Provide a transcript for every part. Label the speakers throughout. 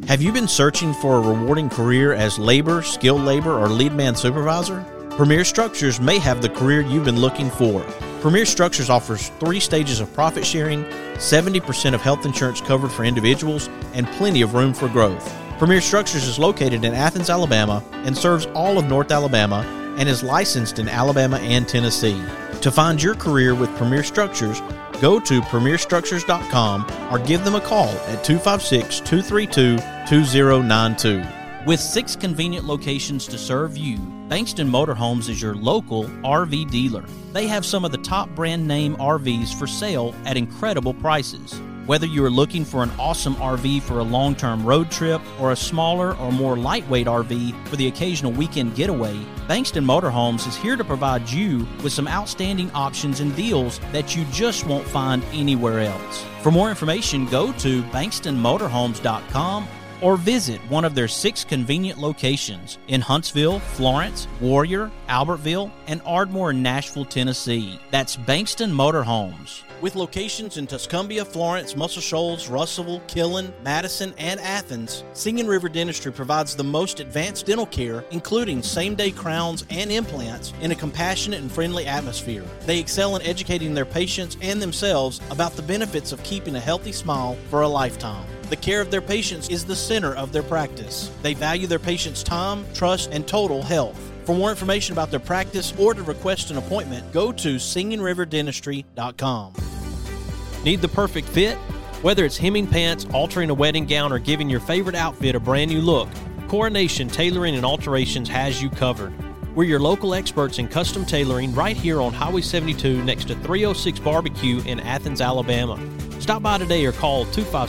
Speaker 1: Have you been searching for a rewarding career as labor, skilled labor, or lead man supervisor? Premier Structures may have the career you've been looking for. Premier Structures offers 3 stages of profit sharing, 70% of health insurance covered for individuals, and plenty of room for growth. Premier Structures is located in Athens, Alabama, and serves all of North Alabama, and is licensed in Alabama and Tennessee. To find your career with Premier Structures, go to premierstructures.com or give them a call at 256-232-2092. With 6 convenient locations to serve you, Bankston Motorhomes is your local RV dealer. They have some of the top brand name RVs for sale at incredible prices. Whether you are looking for an awesome RV for a long-term road trip or a smaller or more lightweight RV for the occasional weekend getaway, Bankston Motorhomes is here to provide you with some outstanding options and deals that you just won't find anywhere else. For more information, go to bankstonmotorhomes.com or visit one of their 6 convenient locations in Huntsville, Florence, Warrior, Albertville, and Ardmore in Nashville, Tennessee. That's Bankston Motorhomes. With locations in Tuscumbia, Florence, Muscle Shoals, Russellville, Killen, Madison, and Athens, Singing River Dentistry provides the most advanced dental care, including same-day crowns and implants, in a compassionate and friendly atmosphere. They excel in educating their patients and themselves about the benefits of keeping a healthy smile for a lifetime. The care of their patients is the center of their practice. They value their patients' time, trust, and total health. For more information about their practice or to request an appointment, go to singingriverdentistry.com. Need the perfect fit? Whether it's hemming pants, altering a wedding gown, or giving your favorite outfit a brand new look, Coronation Tailoring and Alterations has you covered. We're your local experts in custom tailoring right here on Highway 72 next to 306 Barbecue in Athens, Alabama. Stop by today or call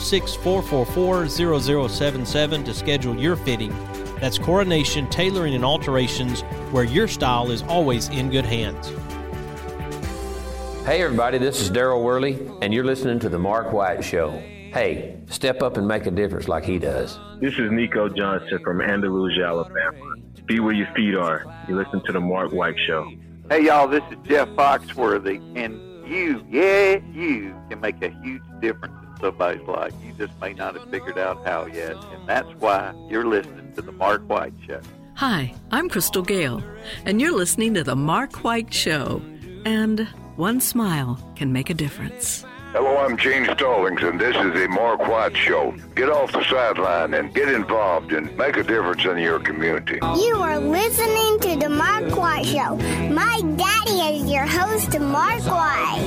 Speaker 1: 256-444-0077 to schedule your fitting. That's Coronation Tailoring and Alterations, where your style is always in good hands.
Speaker 2: Hey everybody, this is Daryl Worley, and you're listening to The Mark White Show. Hey, step up and make a difference like he does.
Speaker 3: This is Nico Johnson from Andalusia, Alabama. Be where your feet are. You listen to The Mark White Show.
Speaker 4: Hey y'all, this is Jeff Foxworthy, and you can make a huge difference in somebody's life. You just may not have figured out how yet, and that's why you're listening to The Mark White Show.
Speaker 5: Hi, I'm Crystal Gale, and you're listening to The Mark White Show. And one smile can make a difference.
Speaker 6: Hello, I'm Gene Stallings, and this is The Mark White Show. Get off the sideline and get involved and make a difference in your community.
Speaker 7: You are listening to The Mark White Show. My daddy is your host, Mark White.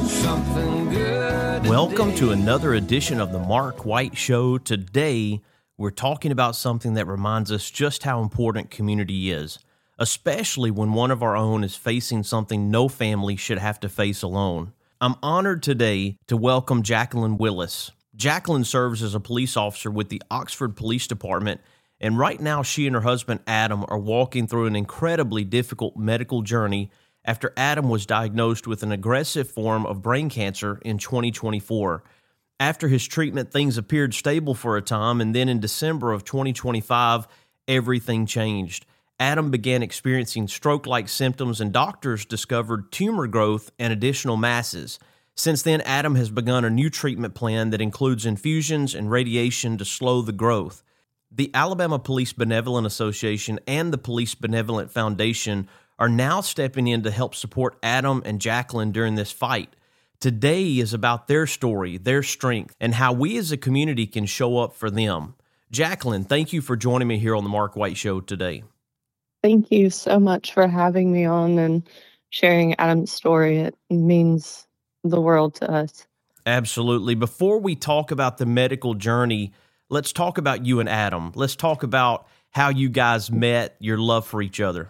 Speaker 1: Welcome to another edition of The Mark White Show. Today, we're talking about something that reminds us just how important community is, especially when one of our own is facing something no family should have to face alone. I'm honored today to welcome Jacqueline Willis. Jacqueline serves as a police officer with the Oxford Police Department, and right now she and her husband Adam are walking through an incredibly difficult medical journey after Adam was diagnosed with an aggressive form of brain cancer in 2024. After his treatment, things appeared stable for a time, and then in December of 2025, everything changed. Adam began experiencing stroke-like symptoms, and doctors discovered tumor growth and additional masses. Since then, Adam has begun a new treatment plan that includes infusions and radiation to slow the growth. The Alabama Police Benevolent Association and the Police Benevolent Foundation are now stepping in to help support Adam and Jacqueline during this fight. Today is about their story, their strength, and how we as a community can show up for them. Jacqueline, thank you for joining me here on the Mark White Show today.
Speaker 8: Thank you so much for having me on and sharing Adam's story. It means the world to us.
Speaker 1: Absolutely. Before we talk about the medical journey, let's talk about you and Adam. Let's talk about how you guys met, your love for each other.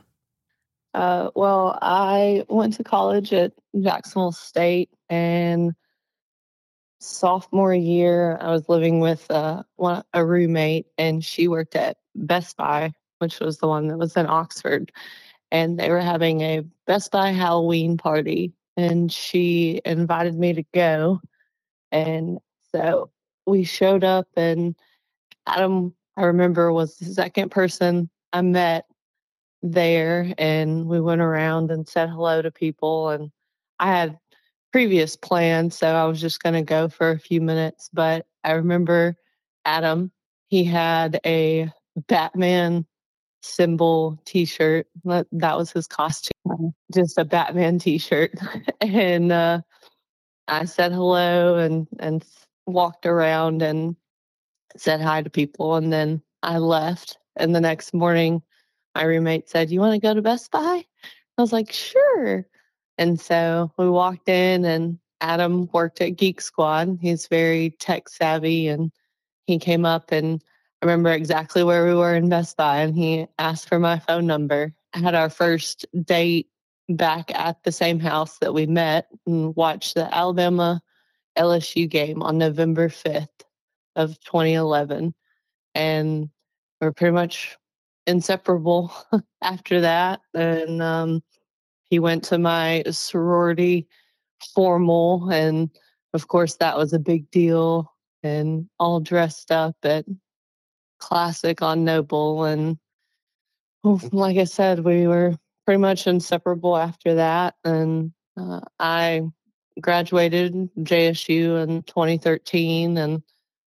Speaker 8: Well, I went to college at Jacksonville State, and sophomore year, I was living with a roommate, and she worked at Best Buy, which was the one that was in Oxford, and they were having a Best Buy Halloween party, and she invited me to go, and so we showed up, and Adam, I remember, was the second person I met there, and we went around and said hello to people, and I had previous plans, so I was just going to go for a few minutes, but I remember Adam he had a Batman symbol T-shirt. That was his costume, just a Batman T-shirt. And I said hello and walked around and said hi to people, and then I left. And the next morning, my roommate said, "You want to go to Best Buy?" I was like, "Sure." And so we walked in, and Adam worked at Geek Squad. He's very tech savvy, and he came up, and I remember exactly where we were in Best Buy, and he asked for my phone number. I had our first date back at the same house that we met and watched the Alabama LSU game on November 5th of 2011. And we're pretty much inseparable after that. And he went to my sorority formal, and of course that was a big deal, and all dressed up at Classic on Noble. And like I said, we were pretty much inseparable after that. And I graduated JSU in 2013, and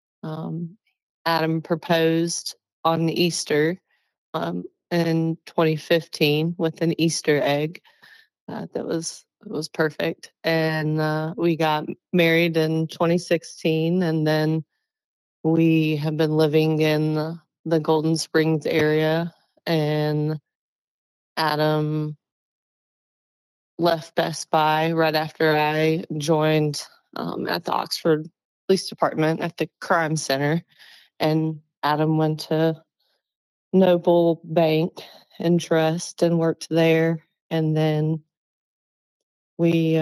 Speaker 8: Adam proposed on Easter in 2015 with an Easter egg. That was perfect. And we got married in 2016, and then we have been living in the Golden Springs area. And Adam left Best Buy right after I joined at the Oxford Police Department at the Crime Center. And Adam went to Noble Bank and Trust and worked there. And then we've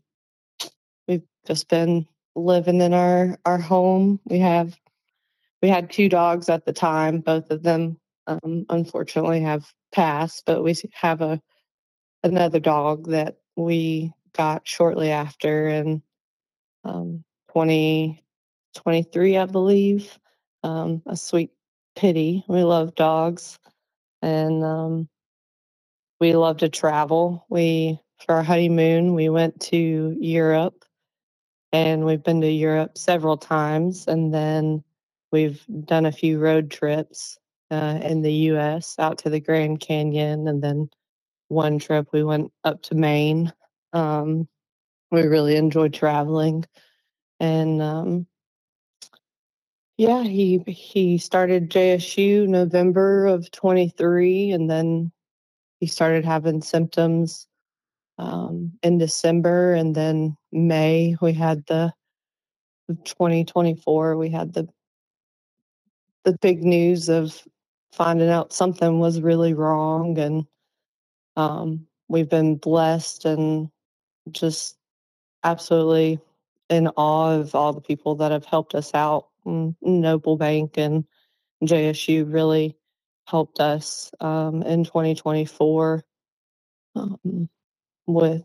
Speaker 8: just been living in our home. We had 2 dogs at the time. Both of them unfortunately have passed, but we have another dog that we got shortly after in 2023, I believe. A sweet Pitty. We love dogs, and we love to travel. For our honeymoon, we went to Europe, and we've been to Europe several times. And then we've done a few road trips in the U.S. out to the Grand Canyon. And then one trip we went up to Maine. We really enjoyed traveling. And yeah, he started JSU November of 23, and then he started having symptoms in December, and then May we had the 2024. We had the big news of finding out something was really wrong, and we've been blessed and just absolutely in awe of all the people that have helped us out. Noble Bank and JSU really helped us in 2024 with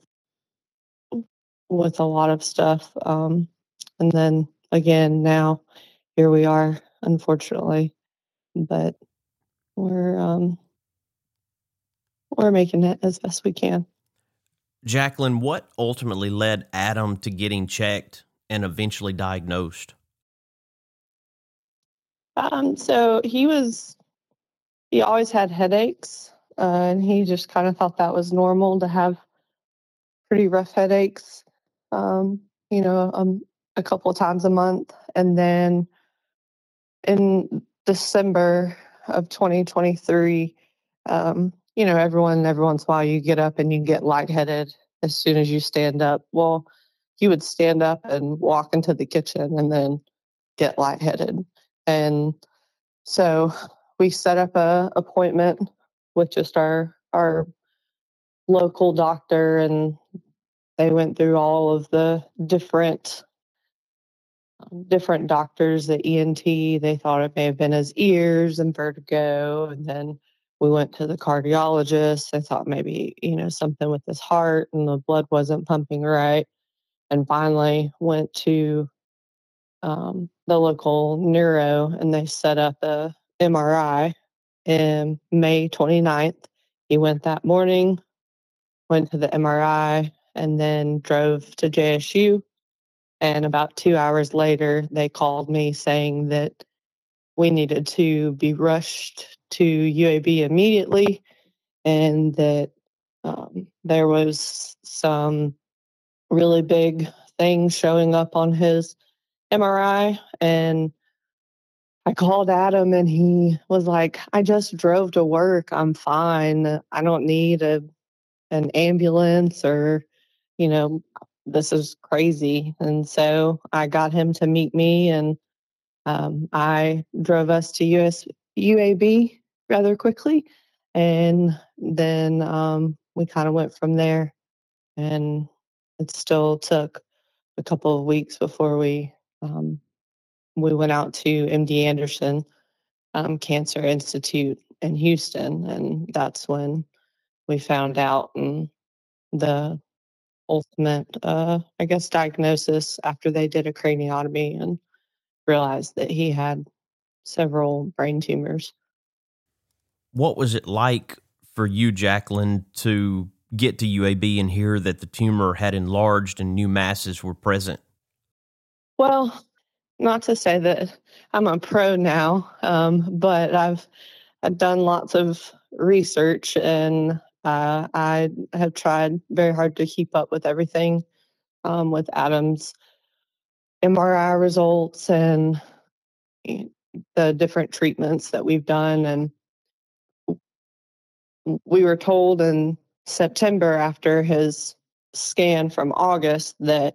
Speaker 8: a lot of stuff. And then again, now here we are, unfortunately, but we're making it as best we can.
Speaker 9: Jacqueline, what ultimately led Adam to getting checked and eventually diagnosed?
Speaker 8: So he always had headaches, and he just kind of thought that was normal to have pretty rough headaches, you know, a couple of times a month. And then in December of 2023, you know, every once in a while you get up and you get lightheaded as soon as you stand up. Well, he would stand up and walk into the kitchen and then get lightheaded. And so we set up an appointment with just our local doctor, and they went through all of the different doctors, the ENT. They thought it may have been his ears and vertigo. And then we went to the cardiologist. They thought maybe, you know, something with his heart and the blood wasn't pumping right. And finally went to the local neuro, and they set up a MRI in May 29th. He went that morning, went to the MRI, and then drove to JSU. And about 2 hours later, they called me saying that we needed to be rushed to UAB immediately, and that there was some really big things showing up on his MRI. And I called Adam, and he was like, I just drove to work. I'm fine. I don't need an ambulance, or, this is crazy. And so I got him to meet me, and I drove us to UAB rather quickly. And then we kind of went from there. And it still took a couple of weeks before we went out to MD Anderson Cancer Institute in Houston, and that's when we found out the ultimate, diagnosis after they did a craniotomy and realized that he had several brain tumors.
Speaker 9: What was it like for you, Jacqueline, to get to UAB and hear that the tumor had enlarged and new masses were present?
Speaker 8: Well, not to say that I'm a pro now, but I've done lots of research, and I have tried very hard to keep up with everything with Adam's MRI results and the different treatments that we've done. And we were told in September, after his scan from August, that,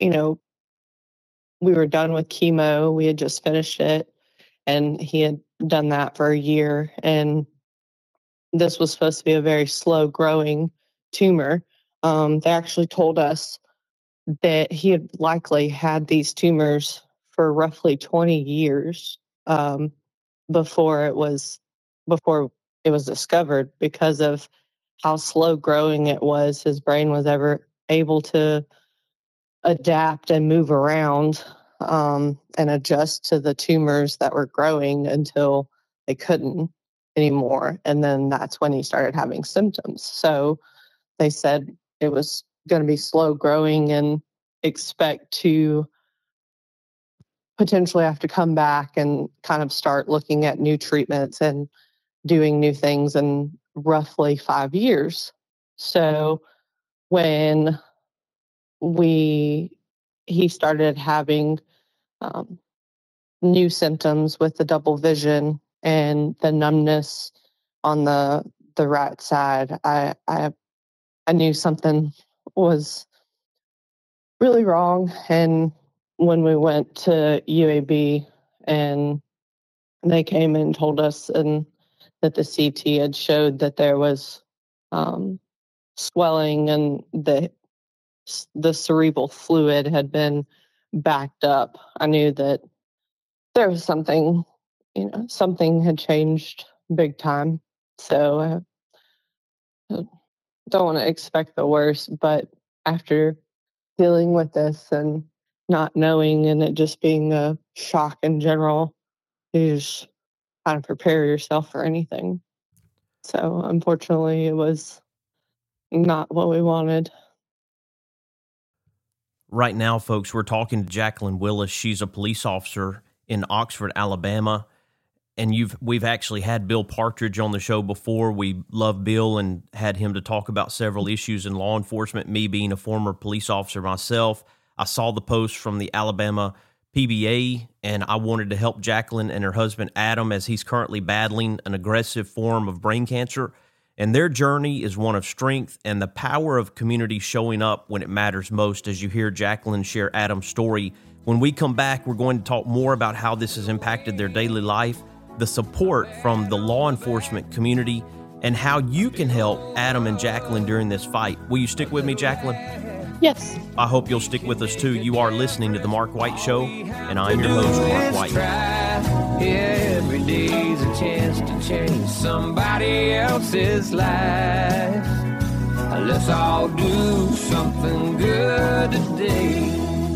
Speaker 8: we were done with chemo. We had just finished it, and he had done that for a year. And this was supposed to be a very slow growing tumor. They actually told us that he had likely had these tumors for roughly 20 years before it was discovered, because of how slow growing it was. His brain was ever able to adapt and move around and adjust to the tumors that were growing until they couldn't anymore. And then that's when he started having symptoms. So they said it was going to be slow growing and expect to potentially have to come back and kind of start looking at new treatments and doing new things in roughly 5 years. So when he started having new symptoms with the double vision and the numbness on the right side, I knew something was really wrong. And when we went to UAB and they came and told us and that the CT had showed that there was swelling and the cerebral fluid had been backed up, I knew that there was something had changed big time. So I don't want to expect the worst, but after dealing with this and not knowing, and it just being a shock in general, you just kind of prepare yourself for anything. So unfortunately, it was not what we wanted.
Speaker 9: Right now, folks, we're talking to Jacqueline Willis. She's a police officer in Oxford, Alabama. And we've actually had Bill Partridge on the show before. We love Bill and had him to talk about several issues in law enforcement. Me being a former police officer myself, I saw the post from the Alabama PBA, and I wanted to help Jacqueline and her husband Adam, as he's currently battling an aggressive form of brain cancer. And their journey is one of strength and the power of community showing up when it matters most, as you hear Jacqueline share Adam's story. When we come back, we're going to talk more about how this has impacted their daily life, the support from the law enforcement community, and how you can help Adam and Jacqueline during this fight. Will you stick with me, Jacqueline?
Speaker 8: Yes.
Speaker 9: I hope you'll stick with us, too. You are listening to The Mark White Show, and I'm your host, Mark White.
Speaker 10: Every day's a chance to change somebody else's life. Let's all do something good today.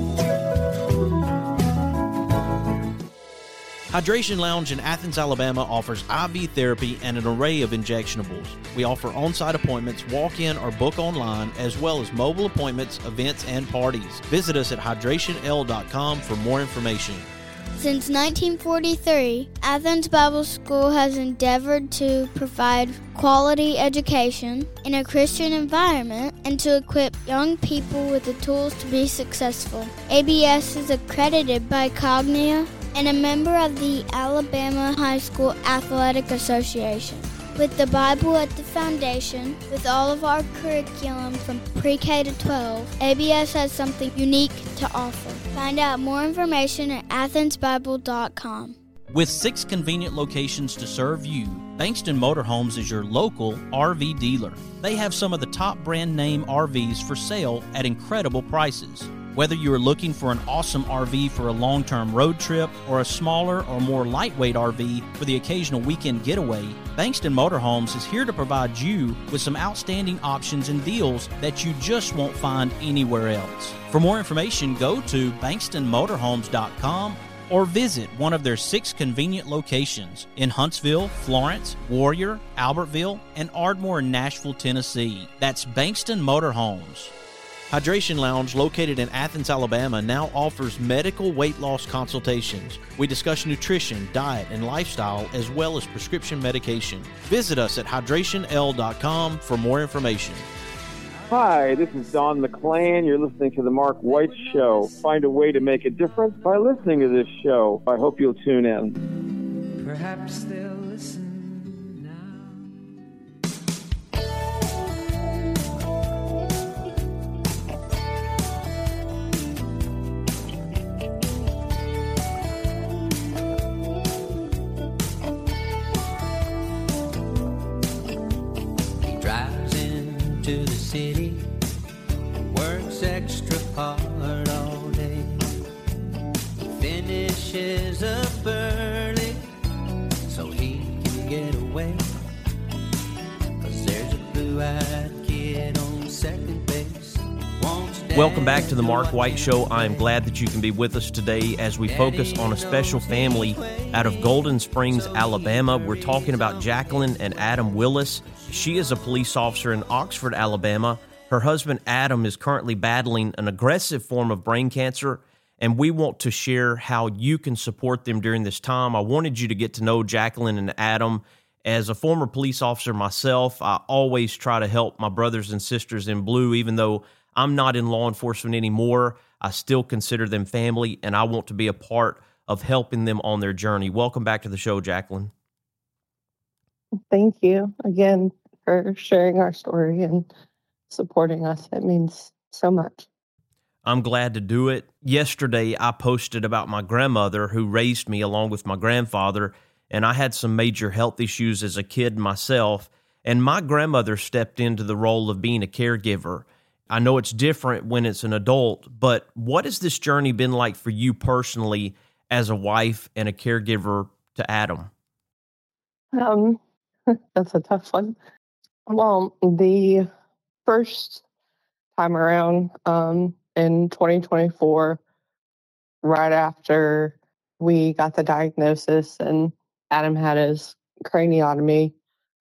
Speaker 1: Hydration Lounge in Athens, Alabama offers IV therapy and an array of injectionables. We offer on-site appointments, walk-in or book online, as well as mobile appointments, events, and parties. Visit us at hydrationl.com for more information.
Speaker 7: Since 1943, Athens Bible School has endeavored to provide quality education in a Christian environment and to equip young people with the tools to be successful. ABS is accredited by Cognia and a member of the Alabama High School Athletic Association. With the Bible at the foundation, with all of our curriculum from pre-K to 12, ABS has something unique to offer. Find out more information at athensbible.com.
Speaker 1: With 6 convenient locations to serve you, Bankston Motorhomes is your local RV dealer. They have some of the top brand name RVs for sale at incredible prices. Whether you are looking for an awesome RV for a long-term road trip or a smaller or more lightweight RV for the occasional weekend getaway, Bankston Motorhomes is here to provide you with some outstanding options and deals that you just won't find anywhere else. For more information, go to bankstonmotorhomes.com or visit one of their 6 convenient locations in Huntsville, Florence, Warrior, Albertville, and Ardmore in Nashville, Tennessee. That's Bankston Motorhomes. Hydration Lounge, located in Athens, Alabama, now offers medical weight loss consultations. We discuss nutrition, diet, and lifestyle, as well as prescription medication. Visit us at hydrationl.com for more information.
Speaker 11: Hi, this is Don McClain. You're listening to The Mark White Show. Find a way to make a difference by listening to this show. I hope you'll tune in.
Speaker 10: Perhaps they'll listen.
Speaker 12: To the city, works extra hard all day, finishes up early so he can get away, 'cause there's a blue-eyed kid on second base.
Speaker 9: Welcome back to the Mark White Show. I am glad that you can be with us today as we focus on a special family out of Golden Springs, Alabama. We're talking about Jacqueline and Adam Willis. She is a police officer in Oxford, Alabama. Her husband, Adam, is currently battling an aggressive form of brain cancer, and we want to share how you can support them during this time. I wanted you to get to know Jacqueline and Adam. As a former police officer myself, I always try to help my brothers and sisters in blue. Even though I'm not in law enforcement anymore, I still consider them family, and I want to be a part of helping them on their journey. Welcome back to the show, Jacqueline.
Speaker 8: Thank you again for sharing our story and supporting us. It means so much.
Speaker 9: I'm glad to do it. Yesterday, I posted about my grandmother who raised me along with my grandfather, and I had some major health issues as a kid myself, and my grandmother stepped into the role of being a caregiver. I know it's different when it's an adult, but what has this journey been like for you personally as a wife and a caregiver to Adam?
Speaker 8: That's a tough one. Well, the first time around in 2024, right after we got the diagnosis and Adam had his craniotomy,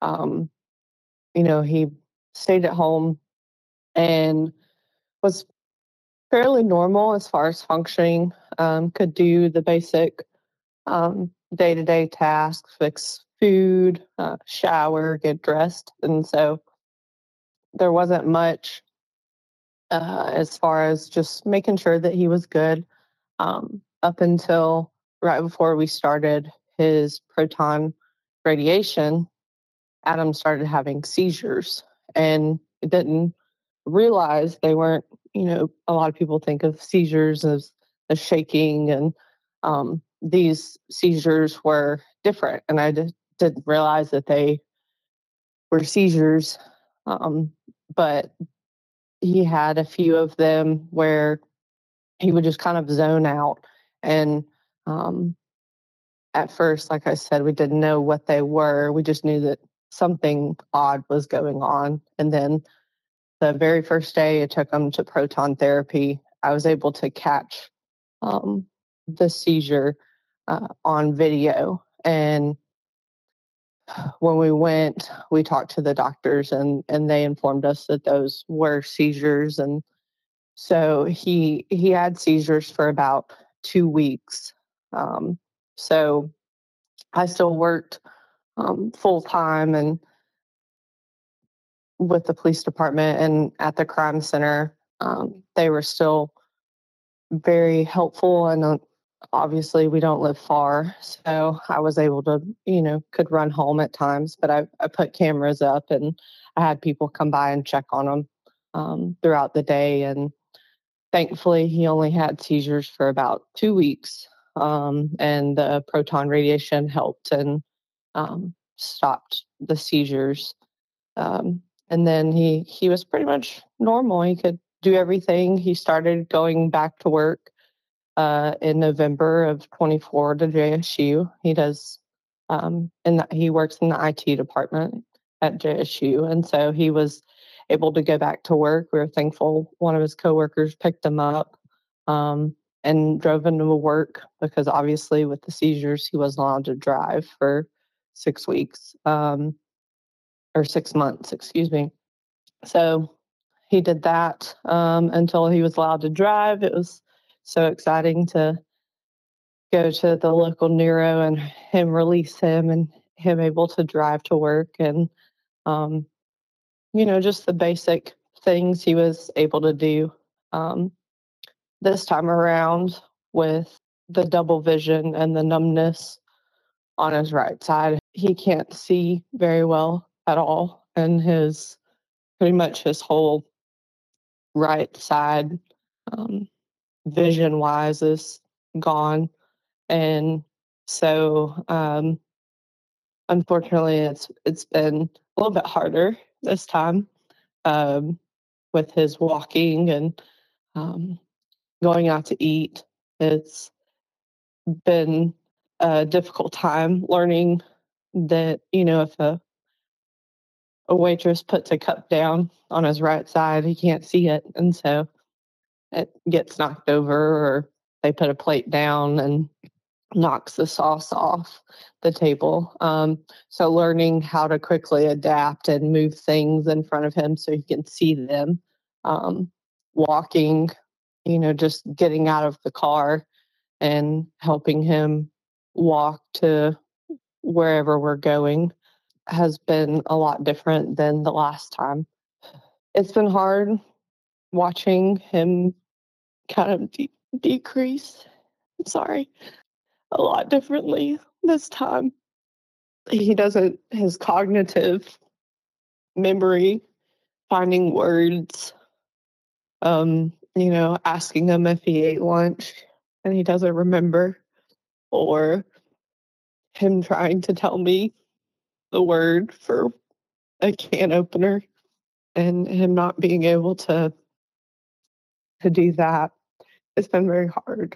Speaker 8: he stayed at home and was fairly normal as far as functioning, could do the basic day-to-day tasks, fix food, shower, get dressed. And so there wasn't much as far as just making sure that he was good up until right before we started his proton radiation. Adam started having seizures and didn't realize they weren't, a lot of people think of seizures as shaking, and these seizures were different. And I didn't realize that they were seizures. But he had a few of them where he would just kind of zone out. And at first, like I said, we didn't know what they were. We just knew that something odd was going on. And then the very first day I took him to proton therapy, I was able to catch the seizure on video. And when we went, we talked to the doctors and they informed us that those were seizures. And so he had seizures for about 2 weeks. So I still worked full time and with the police department and at the crime center. They were still very helpful, and obviously we don't live far, so I was able to, could run home at times, but I put cameras up and I had people come by and check on him throughout the day. And thankfully he only had seizures for about 2 weeks, and the proton radiation helped and stopped the seizures. And then he was pretty much normal. He could do everything. He started going back to work in November of 24 to JSU. He does, he works in the IT department at JSU, and so he was able to go back to work. We were thankful one of his coworkers picked him up and drove him to work because obviously with the seizures he wasn't allowed to drive for 6 weeks. Or 6 months, excuse me. So he did that until he was allowed to drive. It was so exciting to go to the local neuro and him release him and him able to drive to work. And, just the basic things he was able to do. This time around with the double vision and the numbness on his right side, he can't see very well at all. And pretty much his whole right side, vision wise, is gone. And so, unfortunately, it's been a little bit harder this time with his walking and going out to eat. It's been a difficult time learning that, if a waitress puts a cup down on his right side, he can't see it. And so it gets knocked over, or they put a plate down and knocks the sauce off the table. So learning how to quickly adapt and move things in front of him so he can see them. Walking, just getting out of the car and helping him walk to wherever we're going has been a lot different than the last time. It's been hard watching him kind of decrease, a lot differently this time. His cognitive memory, finding words, asking him if he ate lunch and he doesn't remember, or him trying to tell me the word for a can opener and him not being able to do that. It's been very hard.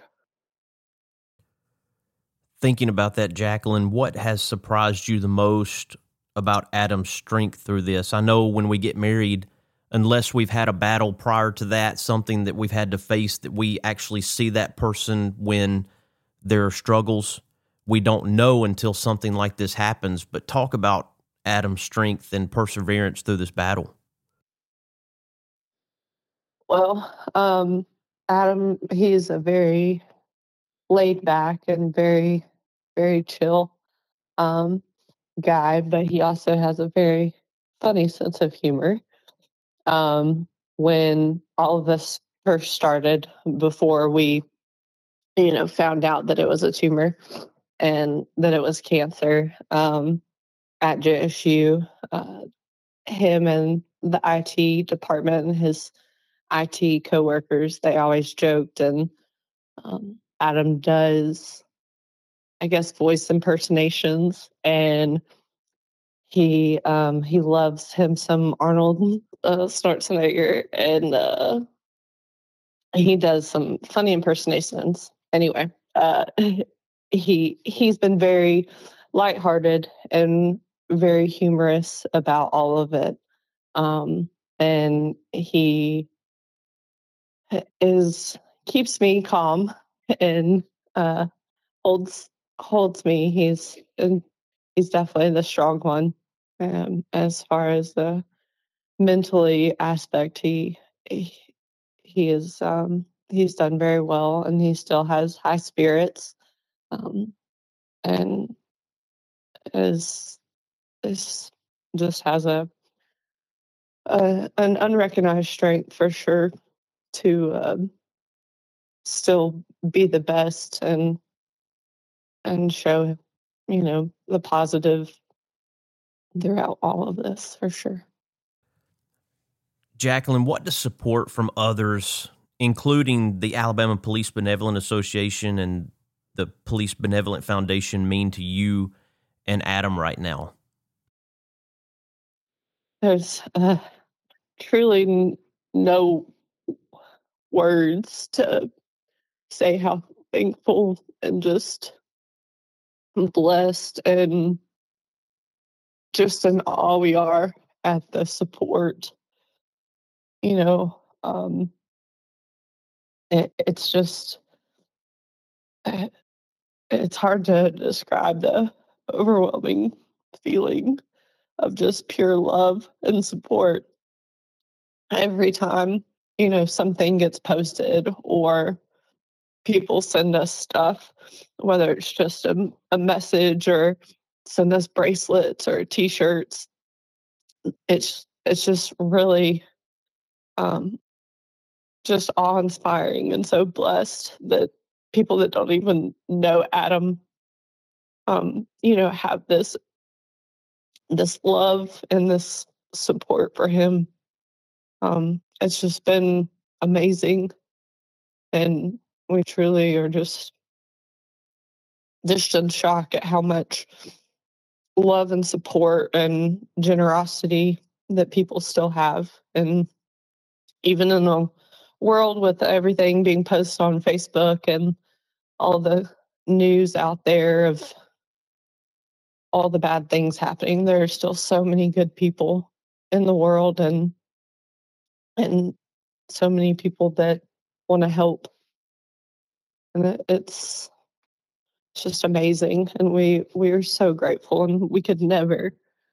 Speaker 9: Thinking about that, Jacqueline, what has surprised you the most about Adam's strength through this? I know when we get married, unless we've had a battle prior to that, something that we've had to face, that we actually see that person when there are struggles. We don't know until something like this happens. But talk about Adam's strength and perseverance through this battle.
Speaker 8: Well, Adam, he's a very laid back and very, very chill guy, but he also has a very funny sense of humor. When all of this first started, before we, found out that it was a tumor and that it was cancer at JSU, him and the IT department and his IT coworkers, they always joked, and Adam does, I guess, voice impersonations, and he loves him some Arnold Schwarzenegger, and he does some funny impersonations. Anyway, he's been very lighthearted and very humorous about all of it, and he keeps me calm and holds me. He's definitely the strong one. As far as the mentally aspect, he is he's done very well, and he still has high spirits. and is just has an unrecognized strength for sure to still be the best and show, the positive throughout all of this for sure.
Speaker 9: Jacqueline, what does support from others, including the Alabama Police Benevolent Association and the Police Benevolent Foundation, mean to you and Adam right now?
Speaker 8: There's truly no words to say how thankful and just blessed and just in awe we are at the support. It's just, it's hard to describe the overwhelming feeling of just pure love and support every time, something gets posted or people send us stuff, whether it's just a message or send us bracelets or t-shirts. It's just really just awe-inspiring and so blessed that people that don't even know Adam, have this love and this support for him. It's just been amazing, and we truly are just in shock at how much love and support and generosity that people still have. And even in a world with everything being posted on Facebook and all the news out there of all the bad things happening, there are still so many good people in the world and so many people that want to help. And it's just amazing. And we are so grateful, and we could never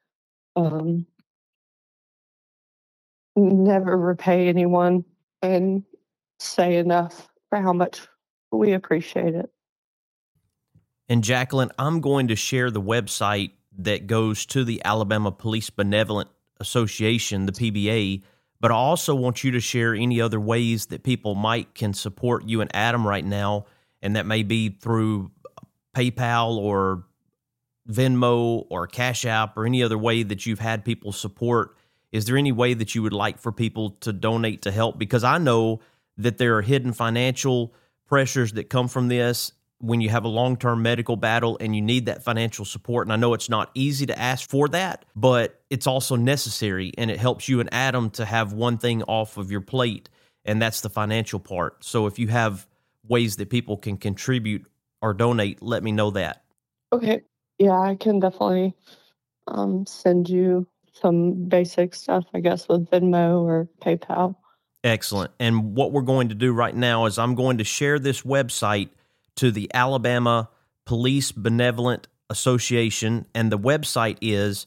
Speaker 8: repay anyone and say enough for how much we appreciate it.
Speaker 9: And Jacqueline, I'm going to share the website that goes to the Alabama Police Benevolent Association, the PBA, but I also want you to share any other ways that people can support you and Adam right now, and that may be through PayPal or Venmo or Cash App or any other way that you've had people support. Is there any way that you would like for people to donate to help? Because I know that there are hidden financial pressures that come from this when you have a long-term medical battle and you need that financial support. And I know it's not easy to ask for that, but it's also necessary, and it helps you and Adam to have one thing off of your plate, and that's the financial part. So if you have ways that people can contribute or donate, let me know that.
Speaker 8: Okay. Yeah, I can definitely send you some basic stuff, I guess, with Venmo or PayPal.
Speaker 9: Excellent. And what we're going to do right now is I'm going to share this website to the Alabama Police Benevolent Association, and the website is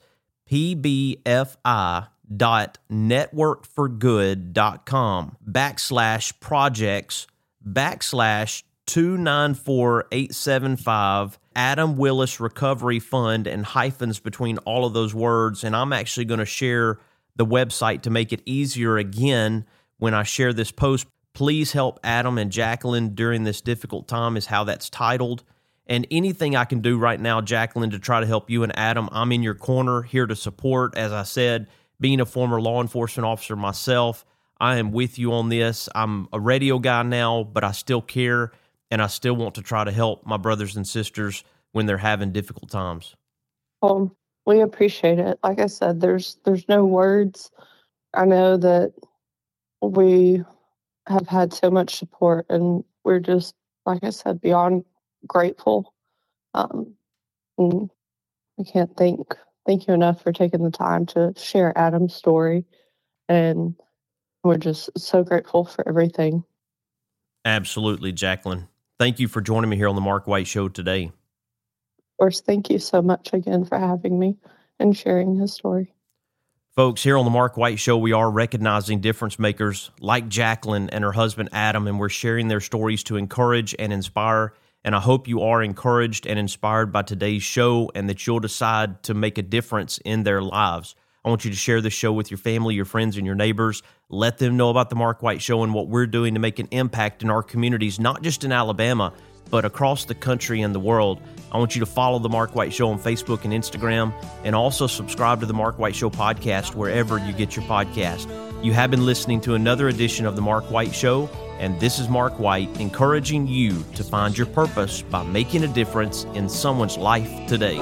Speaker 9: pbfi.networkforgood.com/projects/294875 Adam Willis Recovery Fund, and hyphens between all of those words. And I'm actually going to share the website to make it easier again when I share this post. Please help Adam and Jacqueline during this difficult time is how that's titled. And anything I can do right now, Jacqueline, to try to help you and Adam, I'm in your corner, here to support. As I said, being a former law enforcement officer myself, I am with you on this. I'm a radio guy now, but I still care, and I still want to try to help my brothers and sisters when they're having difficult times.
Speaker 8: We appreciate it. Like I said, there's no words. I know that we have had so much support, and we're just, like I said, beyond grateful. And I can't thank you enough for taking the time to share Adam's story, and we're just so grateful for everything.
Speaker 9: Absolutely, Jacqueline. Thank you for joining me here on the Mark White Show today.
Speaker 8: Of course, thank you so much again for having me and sharing his story.
Speaker 9: Folks, here on the Mark White Show, we are recognizing difference makers like Jacqueline and her husband Adam, and we're sharing their stories to encourage and inspire And I hope you are encouraged and inspired by today's show and that you'll decide to make a difference in their lives. I want you to share this show with your family, your friends, and your neighbors. Let them know about the Mark White Show and what we're doing to make an impact in our communities, not just in Alabama, but across the country and the world. I want you to follow the Mark White Show on Facebook and Instagram, and also subscribe to the Mark White Show podcast wherever you get your podcast. You have been listening to another edition of the Mark White Show, and this is Mark White encouraging you to find your purpose by making a difference in someone's life today.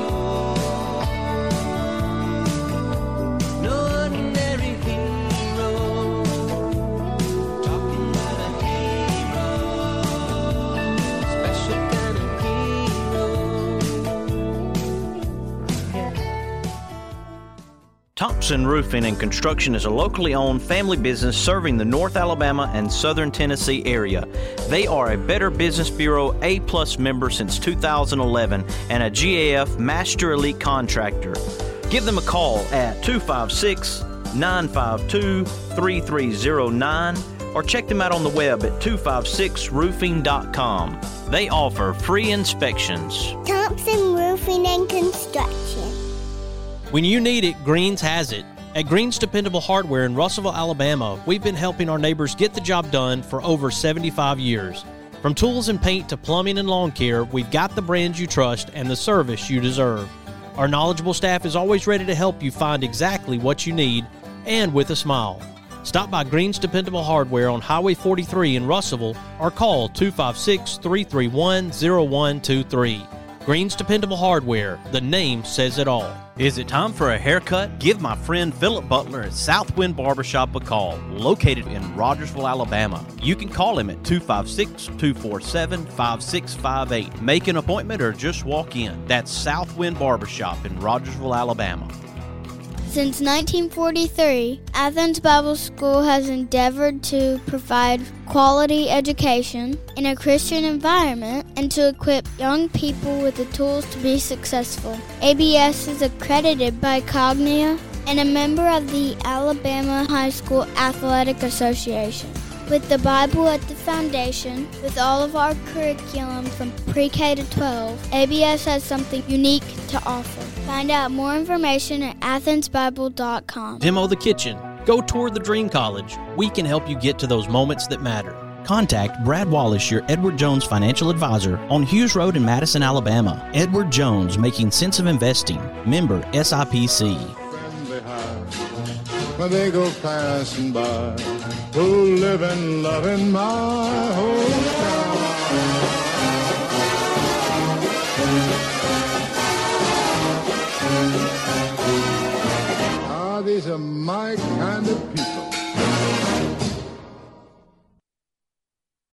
Speaker 1: Thompson Roofing and Construction is a locally owned family business serving the North Alabama and Southern Tennessee area. They are a Better Business Bureau A+ member since 2011 and a GAF Master Elite Contractor. Give them a call at 256-952-3309 or check them out on the web at 256roofing.com. They offer free inspections.
Speaker 13: Thompson Roofing and Construction.
Speaker 1: When you need it, Greens has it. At Greens Dependable Hardware in Russellville, Alabama, we've been helping our neighbors get the job done for over 75 years. From tools and paint to plumbing and lawn care, we've got the brands you trust and the service you deserve. Our knowledgeable staff is always ready to help you find exactly what you need, and with a smile. Stop by Greens Dependable Hardware on Highway 43 in Russellville or call 256-331-0123. Greens Dependable Hardware, the name says it all. Is it time for a haircut? Give my friend Philip Butler at Southwind Barbershop a call, located in Rogersville, Alabama. You can call him at 256-247-5658. Make an appointment or just walk in. That's Southwind Barbershop in Rogersville, Alabama.
Speaker 7: Since 1943, Athens Bible School has endeavored to provide quality education in a Christian environment and to equip young people with the tools to be successful. ABS is accredited by Cognia and a member of the Alabama High School Athletic Association. With the Bible at the foundation, with all of our curriculum from pre-K to 12, ABS has something unique to offer. Find out more information at athensbible.com.
Speaker 1: Demo the kitchen. Go tour the Dream College. We can help you get to those moments that matter. Contact Brad Wallace, your Edward Jones financial advisor, on Hughes Road in Madison, Alabama. Edward Jones, making sense of investing. Member SIPC.
Speaker 14: When they go passing by, who live and love in my hometown. These are my kind of people.